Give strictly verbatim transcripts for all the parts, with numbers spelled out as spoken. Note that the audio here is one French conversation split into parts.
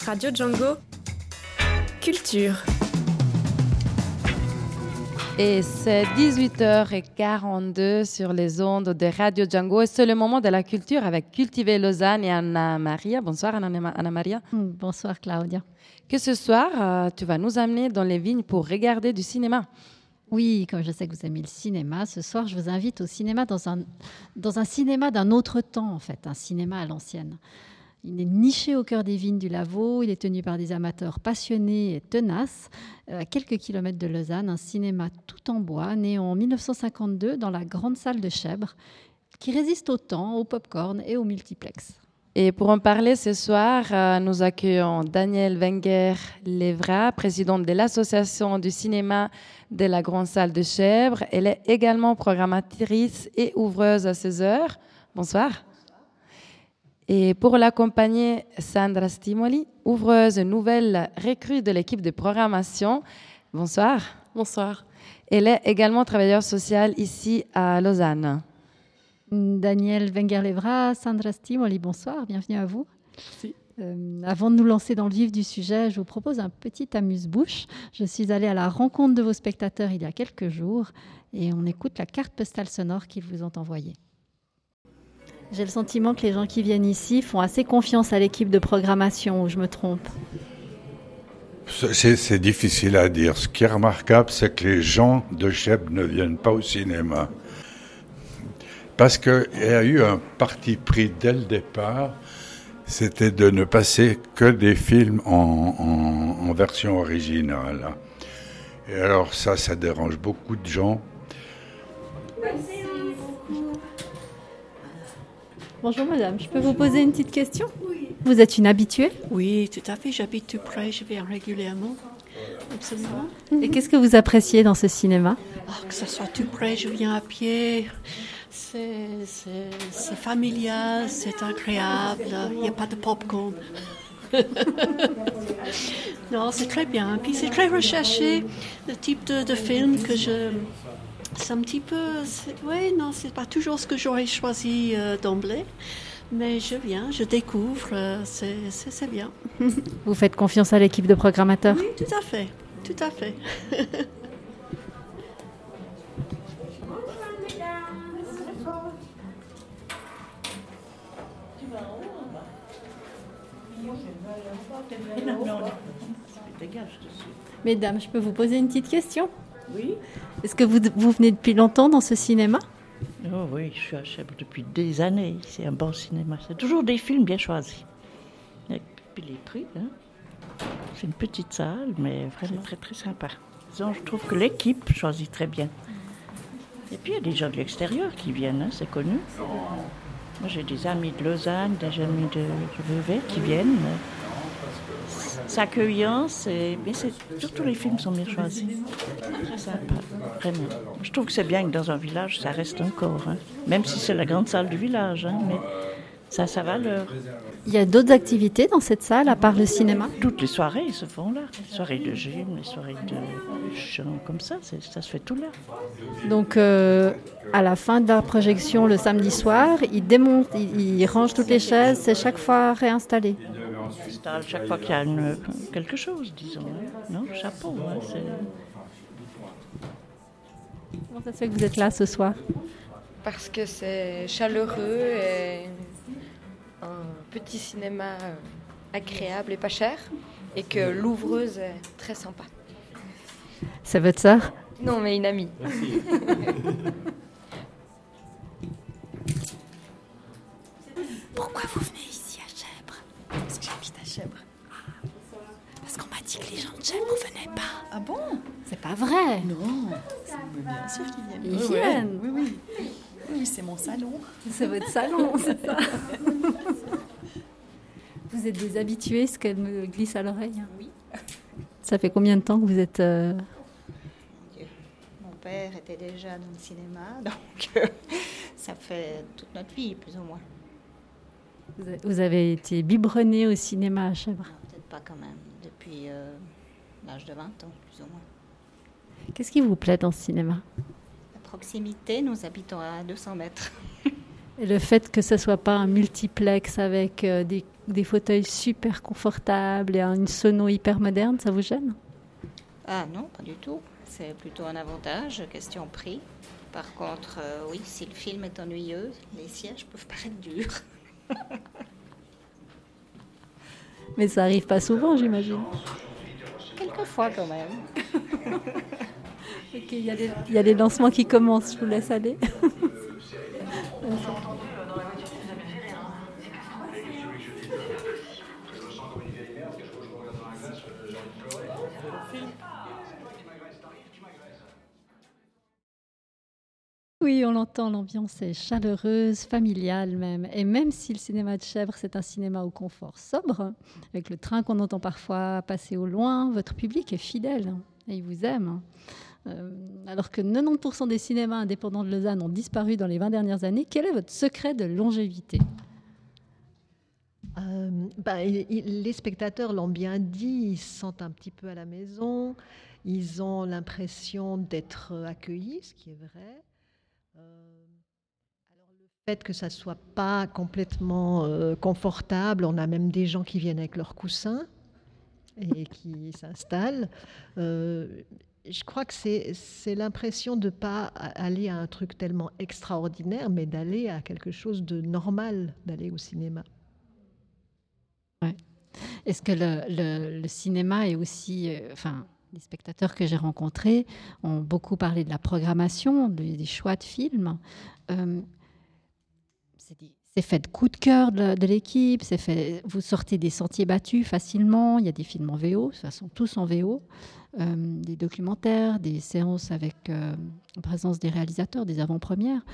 Radio Django. Culture. Et c'est dix-huit heures quarante-deux sur les ondes de Radio Django. Et c'est le moment de la culture avec Cultiver Lausanne et Anna Maria. Bonsoir Anna, Anna Maria. Bonsoir Claudia. Que ce soir, euh, tu vas nous amener dans les vignes pour regarder du cinéma. Oui, comme je sais que vous aimez le cinéma, ce soir je vous invite au cinéma dans un, dans un cinéma d'un autre temps en fait, un cinéma à l'ancienne. Il est niché au cœur des vignes du Lavaux, il est tenu par des amateurs passionnés et tenaces. À quelques kilomètres de Lausanne, un cinéma tout en bois, né en dix-neuf cent cinquante-deux dans la grande salle de Chèvres, qui résiste au temps, au pop-corn et au multiplex. Et pour en parler ce soir, euh, nous accueillons Danielle Wenger-Levra, présidente de l'Association du cinéma de la grande salle de Chèvres. Elle est également programmatrice et ouvreuse à seize heures. Bonsoir. Et pour l'accompagner, Sandra Stimoli, ouvreuse nouvelle recrue de l'équipe de programmation. Bonsoir. Bonsoir. Elle est également travailleuse sociale ici à Lausanne. Danielle Wenger-Levra, Sandra Stimoli, bonsoir, bienvenue à vous. Merci. Euh, avant de nous lancer dans le vif du sujet, je vous propose un petit amuse-bouche. Je suis allée à la rencontre de vos spectateurs il y a quelques jours et on écoute la carte postale sonore qu'ils vous ont envoyée. J'ai le sentiment que les gens qui viennent ici font assez confiance à l'équipe de programmation, ou je me trompe? C'est, c'est difficile à dire. Ce qui est remarquable, c'est que les gens de Chèvres ne viennent pas au cinéma. Parce qu'il y a eu un parti pris dès le départ, c'était de ne passer que des films en, en, en version originale. Et alors ça, ça dérange beaucoup de gens. Bonjour madame, je peux vous poser une petite question? Oui. Vous êtes une habituée? Oui, tout à fait, j'habite tout près, je viens régulièrement. Absolument. Et qu'est-ce que vous appréciez dans ce cinéma? Oh, que ça soit tout près, je viens à pied. C'est, c'est, c'est familial, c'est agréable, il n'y a pas de popcorn. Non, c'est très bien. Puis c'est très recherché, le type de, de film que je... C'est un petit peu... Oui, non, c'est pas toujours ce que j'aurais choisi euh, d'emblée. Mais je viens, je découvre, euh, c'est, c'est, c'est bien. Vous faites confiance à l'équipe de programmateurs? Oui, tout à fait, tout à fait. Mesdames, je peux vous poser une petite question? Oui. Est-ce que vous, vous venez depuis longtemps dans ce cinéma? Oh oui, je suis à Chèvres depuis des années. C'est un bon cinéma. C'est toujours des films bien choisis. Et puis les prix, hein. C'est une petite salle, mais vraiment très très sympa. Disons, je trouve que l'équipe choisit très bien. Et puis il y a des gens de l'extérieur qui viennent, hein, c'est connu. Moi j'ai des amis de Lausanne, des amis de, de Vevey qui viennent. C'est accueillant, c'est... mais c'est... surtout les films sont bien choisis. Très sympa, vraiment. Je trouve que c'est bien que dans un village, ça reste encore. Hein. Même si c'est la grande salle du village, hein, mais ça a sa valeur. Il y a d'autres activités dans cette salle, à part le cinéma? Toutes les soirées se font là. Les soirées de gym, les soirées de chant, comme ça, c'est... ça se fait tout là. Donc, euh, à la fin de la projection, le samedi soir, ils démontent, ils, ils rangent toutes les chaises, c'est chaque fois réinstallé? Chaque fois qu'il y a une, quelque chose, disons. Hein. Non, chapeau. Hein, c'est... Comment ça se fait que vous êtes là ce soir? Parce que c'est chaleureux et un petit cinéma agréable et pas cher. Et que l'ouvreuse est très sympa. C'est votre sœur? Non, mais une amie. Pourquoi vous venez ici à Chèvres? Parce que j'habite à Chèvres. Parce qu'on m'a dit que les gens de Chèvres ne venaient pas. Ah bon? C'est pas vrai. Non, c'est bien sûr qu'ils viennent. Ils oui, viennent. Oui, oui. Oui, oui, c'est mon salon. C'est votre salon, c'est ça. Vous êtes des habitués, ce qu'elle me glisse à l'oreille? Oui. Ça fait combien de temps que vous êtes... Euh... Mon père était déjà dans le cinéma, donc euh, ça fait toute notre vie, plus ou moins. Vous avez été biberonné au cinéma à Chèvres? Non, peut-être pas quand même, depuis euh, l'âge de vingt ans, plus ou moins. Qu'est-ce qui vous plaît dans ce cinéma? La proximité, nous habitons à deux cents mètres. Et le fait que ce ne soit pas un multiplex avec euh, des des fauteuils super confortables et une sono hyper moderne, ça vous gêne? Ah non, pas du tout. C'est plutôt un avantage, question prix. Par contre, euh, oui, si le film est ennuyeux, les sièges peuvent paraître durs. Mais ça arrive pas souvent, j'imagine. Quelquefois quand même. Ok, il y a des, il y a des lancements qui commencent, je vous laisse aller. Oui, on l'entend, l'ambiance est chaleureuse, familiale même. Et même si le cinéma de Chèvres, c'est un cinéma au confort sobre, avec le train qu'on entend parfois passer au loin, votre public est fidèle et il vous aime. Euh, alors que quatre-vingt-dix pour cent des cinémas indépendants de Lausanne ont disparu dans les vingt dernières années, quel est votre secret de longévité ? Euh, ben, il, il, les spectateurs l'ont bien dit, ils se sentent un petit peu à la maison, ils ont l'impression d'être accueillis, ce qui est vrai. Euh, alors le fait que ça ne soit pas complètement euh, confortable, on a même des gens qui viennent avec leurs coussins et qui s'installent. Euh, je crois que c'est, c'est l'impression de ne pas aller à un truc tellement extraordinaire, mais d'aller à quelque chose de normal, d'aller au cinéma. Ouais. Est-ce que le, le, le cinéma est aussi... Euh, enfin, les spectateurs que j'ai rencontrés ont beaucoup parlé de la programmation, des, des choix de films. Euh, c'est, des, c'est fait de coup de cœur de, de l'équipe. C'est fait, vous sortez des sentiers battus facilement. Il y a des films en V O, ce sont tous en V O. Euh, des documentaires, des séances avec euh, en présence des réalisateurs, des avant-premières.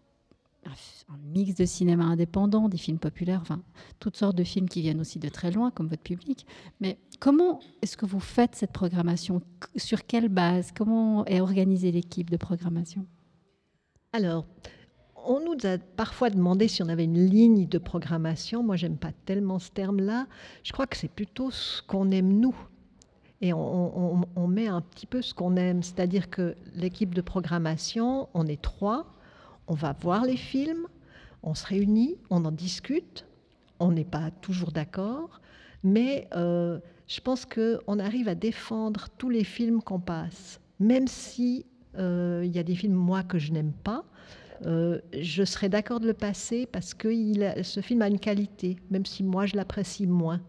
Un mix de cinéma indépendant, des films populaires, enfin, toutes sortes de films qui viennent aussi de très loin, comme votre public. Mais comment est-ce que vous faites cette programmation ? Sur quelle base ? Comment est organisée l'équipe de programmation ? Alors, on nous a parfois demandé si on avait une ligne de programmation. Moi, j'aime pas tellement ce terme-là. Je crois que c'est plutôt ce qu'on aime nous. Et on, on, on met un petit peu ce qu'on aime. C'est-à-dire que l'équipe de programmation, on est trois. On va voir les films, on se réunit, on en discute, on n'est pas toujours d'accord, mais euh, je pense qu'on arrive à défendre tous les films qu'on passe. Même si euh, y a des films, moi, que je n'aime pas, euh, je serais d'accord de le passer parce que il a, ce film a une qualité, même si moi, je l'apprécie moins.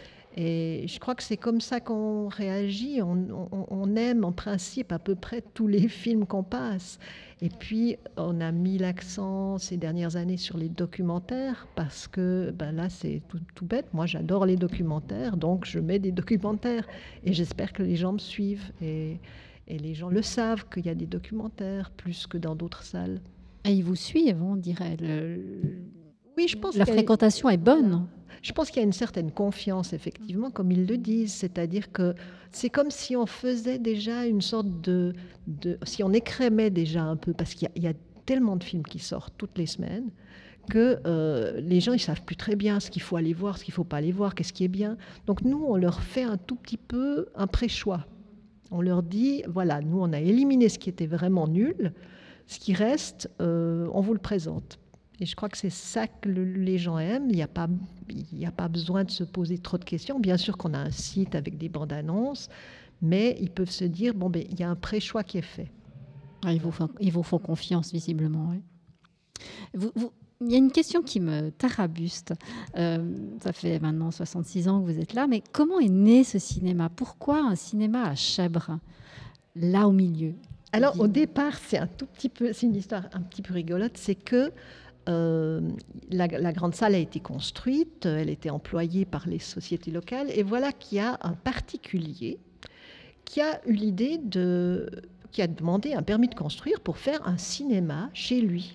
Et je crois que c'est comme ça qu'on réagit. On, on, on aime en principe à peu près tous les films qu'on passe. Et puis, on a mis l'accent ces dernières années sur les documentaires parce que ben là, c'est tout, tout bête. Moi, j'adore les documentaires, donc je mets des documentaires. Et j'espère que les gens me suivent. Et, et les gens le savent qu'il y a des documentaires plus que dans d'autres salles. Et ils vous suivent, on dirait. Le... Oui, je pense la fréquentation est bonne. Je pense qu'il y a une certaine confiance, effectivement, comme ils le disent. C'est-à-dire que c'est comme si on faisait déjà une sorte de... de si on écrémait déjà un peu, parce qu'il y a, il y a tellement de films qui sortent toutes les semaines que euh, les gens, ils ne savent plus très bien ce qu'il faut aller voir, ce qu'il ne faut pas aller voir, qu'est-ce qui est bien. Donc nous, on leur fait un tout petit peu un pré-choix. On leur dit, voilà, nous, on a éliminé ce qui était vraiment nul. Ce qui reste, euh, on vous le présente. Et je crois que c'est ça que le, les gens aiment. Il n'y a pas, il n'y a pas besoin de se poser trop de questions. Bien sûr qu'on a un site avec des bandes annonces, mais ils peuvent se dire, bon, ben, il y a un pré-choix qui est fait. Ah, ils, vous font, ils vous font confiance, visiblement. Oui. Vous, vous, il y a une question qui me tarabuste. Euh, ça fait maintenant soixante-six ans que vous êtes là, mais comment est né ce cinéma ? Pourquoi un cinéma à Chèvres, là au milieu ? Alors, au départ, c'est un tout petit peu, c'est une histoire un petit peu rigolote, c'est que Euh, la, la grande salle a été construite, elle était employée par les sociétés locales, et voilà qu'il y a un particulier qui a eu l'idée de, qui a demandé un permis de construire pour faire un cinéma chez lui.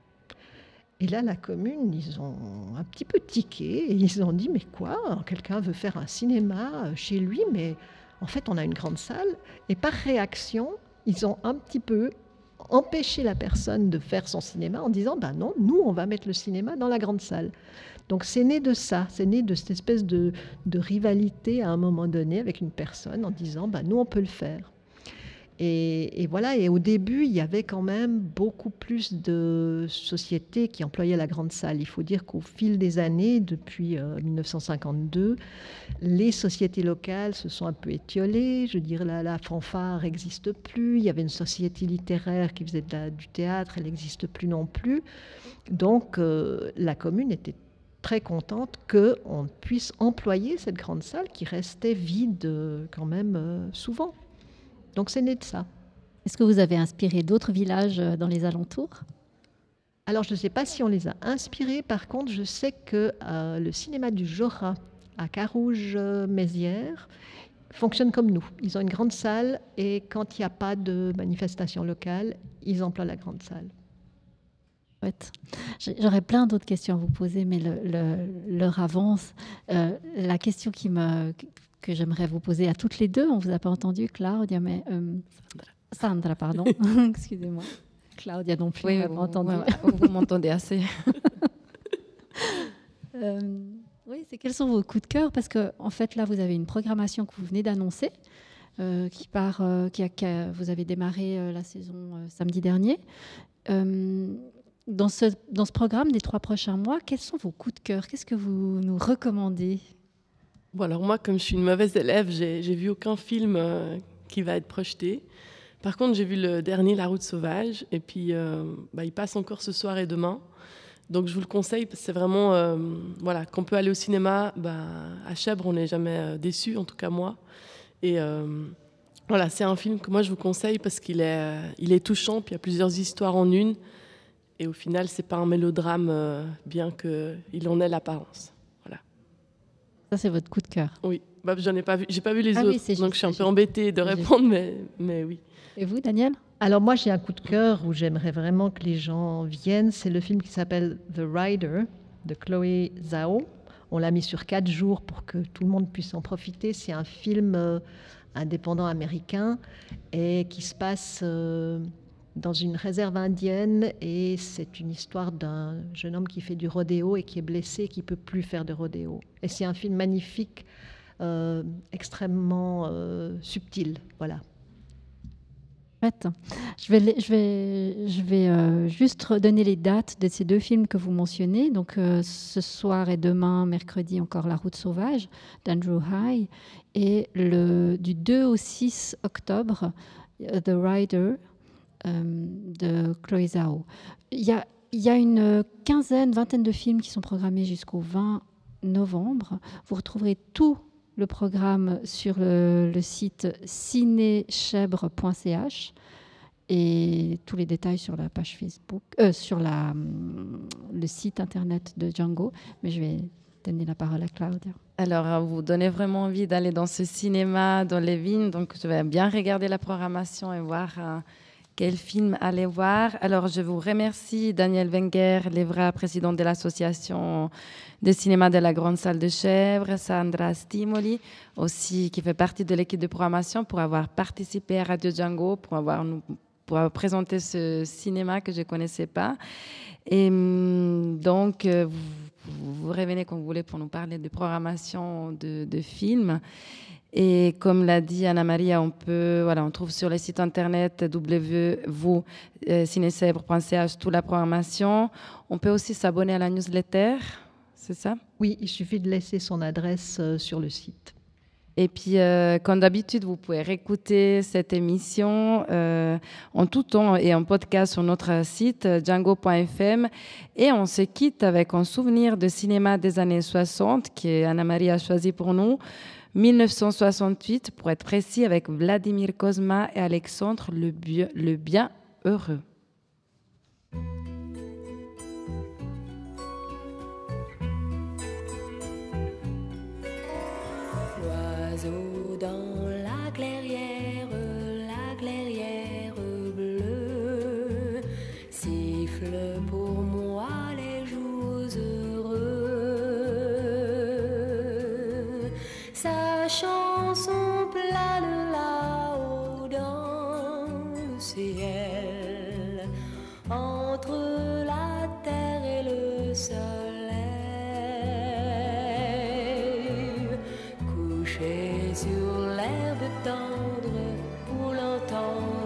Et là, la commune, ils ont un petit peu tiqué et ils ont dit, mais quoi, quelqu'un veut faire un cinéma chez lui, mais en fait, on a une grande salle. Et par réaction, ils ont un petit peu empêcher la personne de faire son cinéma en disant ben non, nous on va mettre le cinéma dans la grande salle. Donc c'est né de ça, c'est né de cette espèce de, de rivalité à un moment donné avec une personne en disant ben nous on peut le faire. Et, et voilà, et au début, il y avait quand même beaucoup plus de sociétés qui employaient la grande salle. Il faut dire qu'au fil des années, depuis euh, mille neuf cent cinquante-deux, les sociétés locales se sont un peu étiolées. Je veux dire, la, la fanfare n'existe plus. Il y avait une société littéraire qui faisait de la, du théâtre, elle n'existe plus non plus. Donc, euh, la commune était très contente qu'on puisse employer cette grande salle qui restait vide euh, quand même euh, souvent. Donc c'est né de ça. Est-ce que vous avez inspiré d'autres villages dans les alentours ? Alors je ne sais pas si on les a inspirés. Par contre, je sais que euh, le cinéma du Jorat à Carouge-Mézières fonctionne comme nous. Ils ont une grande salle et quand il n'y a pas de manifestation locale, ils emploient la grande salle. chouette. J'aurais plein d'autres questions à vous poser, mais le, le, l'heure avance. Euh, la question qui me, que j'aimerais vous poser à toutes les deux, on ne vous a pas entendu, Claudia, mais... Euh, Sandra. Sandra, pardon. Excusez-moi. Claudia non plus, oui, on m'a entendu. Vous, vous m'entendez assez. euh, oui, c'est quels sont vos coups de cœur? Parce que en fait, là, vous avez une programmation que vous venez d'annoncer, euh, qui part, euh, qui a, qui a, vous avez démarré euh, la saison euh, samedi dernier. Euh, dans ce, dans ce programme des trois prochains mois, quels sont vos coups de cœur? Qu'est-ce que vous nous recommandez? Bon, alors moi, comme je suis une mauvaise élève, j'ai, j'ai vu aucun film euh, qui va être projeté. Par contre, j'ai vu le dernier, La Route sauvage, et puis euh, bah, il passe encore ce soir et demain. Donc je vous le conseille, parce que c'est vraiment, euh, voilà, qu'on peut aller au cinéma, bah, à Chèvre, on n'est jamais euh, déçu, en tout cas moi. Et euh, voilà, c'est un film que moi je vous conseille parce qu'il est, euh, il est touchant, puis il y a plusieurs histoires en une. Et au final, c'est pas un mélodrame, euh, bien qu'il en ait l'apparence. Voilà. Ça, c'est votre coup de cœur. Oui, bah, j'en ai pas vu, j'ai pas vu les ah autres, oui, c'est donc juste, je suis un peu juste. embêtée de répondre, mais, mais oui. Et vous, Daniel? Alors moi, j'ai un coup de cœur où j'aimerais vraiment que les gens viennent. C'est le film qui s'appelle The Rider de Chloé Zhao. On l'a mis sur quatre jours pour que tout le monde puisse en profiter. C'est un film euh, indépendant américain et qui se passe euh, dans une réserve indienne. Et c'est une histoire d'un jeune homme qui fait du rodéo et qui est blessé et qui ne peut plus faire de rodéo. Et c'est un film magnifique, euh, extrêmement euh, subtil. Voilà. Je vais, je vais, je vais euh, juste redonner les dates de ces deux films que vous mentionnez. Donc, euh, ce soir et demain, mercredi, encore La Route sauvage d'Andrew High. Et le, du deux au six octobre, The Rider euh, de Chloé Zhao. Il y a, il y a une quinzaine, vingtaine de films qui sont programmés jusqu'au vingt novembre. Vous retrouverez tout le programme sur le, le site cinéchèvre point c h et tous les détails sur la page Facebook, euh, sur la, le site internet de Django. Mais je vais donner la parole à Claudia. Alors, vous donnez vraiment envie d'aller dans ce cinéma, dans les vignes. Donc, je vais bien regarder la programmation et voir euh, quel film aller voir. Alors, je vous remercie, Daniel Wenger-Levra, présidente de l'association de cinéma de la Grande Salle de Chèvre, Sandra Stimoli, aussi qui fait partie de l'équipe de programmation, pour avoir participé à Radio Django, pour avoir, pour avoir présenté ce cinéma que je ne connaissais pas. Et donc, vous, vous revenez quand vous voulez pour nous parler de programmation de, de films. Et comme l'a dit Anna-Maria, on peut, voilà, on trouve sur le site internet w w w point cinéchèvre point c h toute la programmation. On peut aussi s'abonner à la newsletter, c'est ça? Oui, il suffit de laisser son adresse euh, sur le site. Et puis, euh, comme d'habitude, vous pouvez réécouter cette émission euh, en tout temps et en podcast sur notre site django point f m. Et on se quitte avec un souvenir de cinéma des années soixante que Anna-Maria a choisi pour nous. mille neuf cent soixante-huit, pour être précis, avec Vladimir Cosma et Alexandre le, Bien, le Bienheureux. L'oiseau dans la clairière, la clairière bleue, siffle pour moi les jours heureux. Sa chanson plane là-haut dans le ciel, entre la terre et le soleil, couché sur l'herbe tendre pour l'entendre.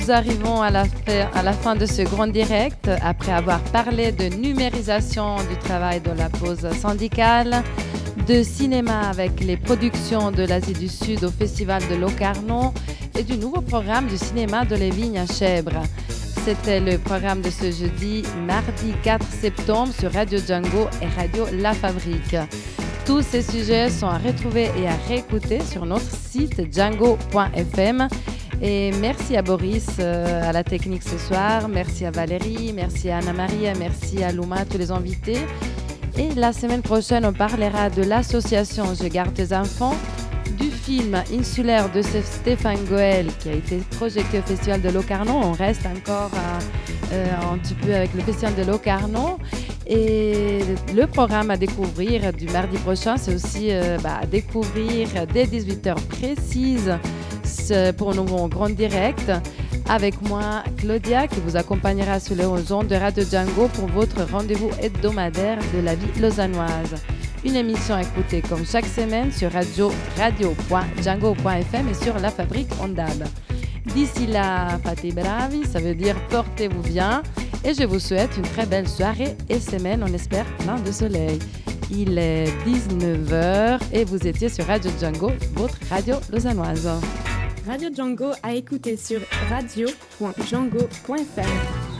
nous arrivons à la, fin, à la fin de ce grand direct. Après avoir parlé de numérisation du travail de la pause syndicale, de cinéma avec les productions de l'Asie du Sud au Festival de Locarno et du nouveau programme du cinéma de les Vignes à Chèvres. C'était le programme de ce jeudi, mardi quatre septembre sur Radio Django et Radio La Fabrique. Tous ces sujets sont à retrouver et à réécouter sur notre site django point f m. Et merci à Boris euh, à la technique ce soir, merci à Valérie, merci à Anna-Marie, merci à Louma, tous les invités. Et la semaine prochaine, on parlera de l'association Je garde tes enfants, du film Insulaire de Stéphane Goël qui a été projeté au Festival de Locarno. On reste encore à, euh, un petit peu avec le Festival de Locarno. Et le programme à découvrir du mardi prochain, c'est aussi euh, bah, à découvrir dès dix-huit heures précises pour nos grands directs. Avec moi, Claudia, qui vous accompagnera sur les ondes de Radio Django pour votre rendez-vous hebdomadaire de la vie lausannoise. Une émission écoutée comme chaque semaine sur radio radio point django point f m et sur La Fabrique Ondab. D'ici là, fate bravi, ça veut dire portez-vous bien. Et je vous souhaite une très belle soirée et semaine, on espère, plein de soleil. Il est dix-neuf heures et vous étiez sur Radio Django, votre radio lausannoise. Radio Django à écouter sur radio point django point f m.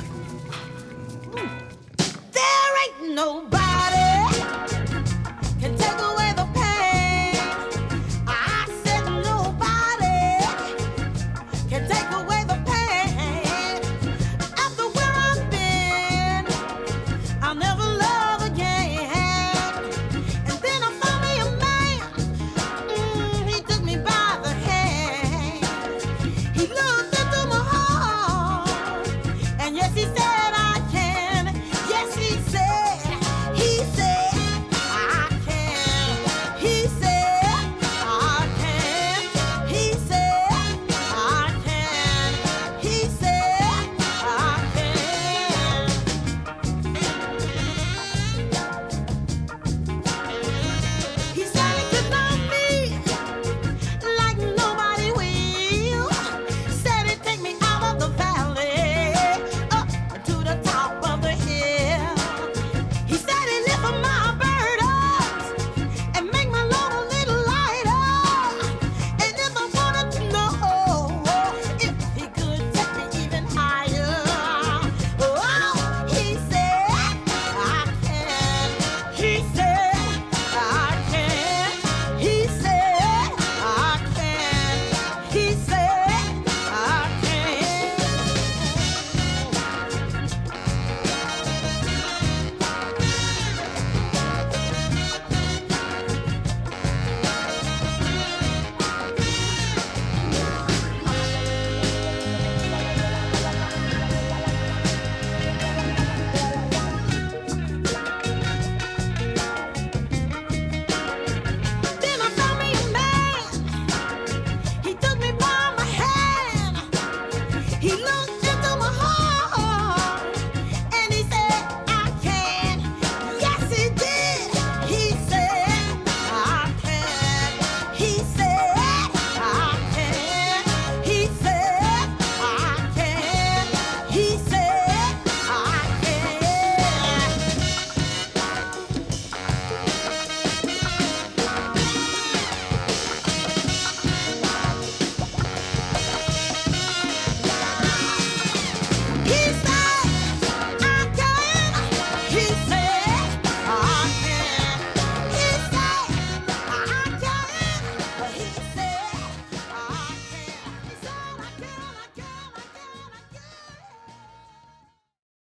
There ain't nobody can take away the pain. I said nobody can take away the pain. After where I've been, I'll never love again. And then I found me a man, mm, he took me by the hand. He looked into my heart, and yes, he